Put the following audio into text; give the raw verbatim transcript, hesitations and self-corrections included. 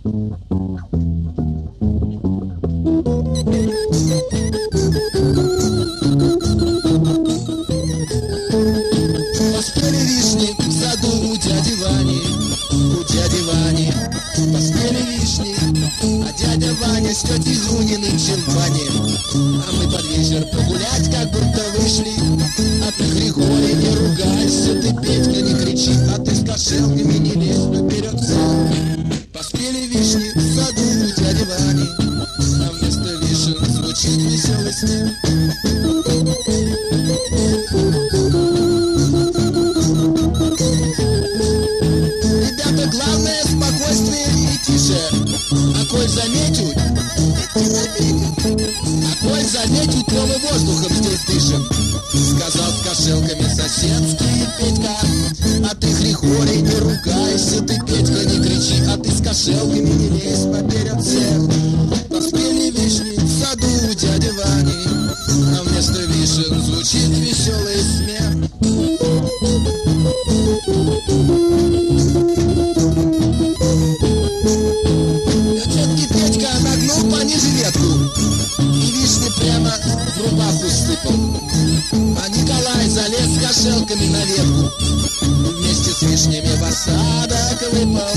Поспели вишни в саду у дяди Вани, у дяди Вани. Поспели вишни, а дядя Ваня с тетей Зуней нынче в бане. А мы под вечер погулять как будто вышли. А ты, Григорий, не ругайся, ты, Петька, не кричи, а ты с кошелками не лезь наперед всех. Поспели вишни в саду у дяди Вани, а вместо вишен звучит веселый смех. Ребята, главное спокойствие и тише. А коль заметят, а коль заметят, то мы воздухом здесь дышим. Сказал с кошелками соседский Петька. А ты, Григорий, не ругайся, ты, Петька, не кричи, а ты с кошелками не лезь поперед всех. Поспели вишни в саду у дяди Вани, а вместо вишен звучит веселый смех. Тетки Петька нагнул пониже ветку и вишни прямо в рубаху сыпал. А Николай залез с кошелками на ветку и вместе с вишнями в осадок выпал.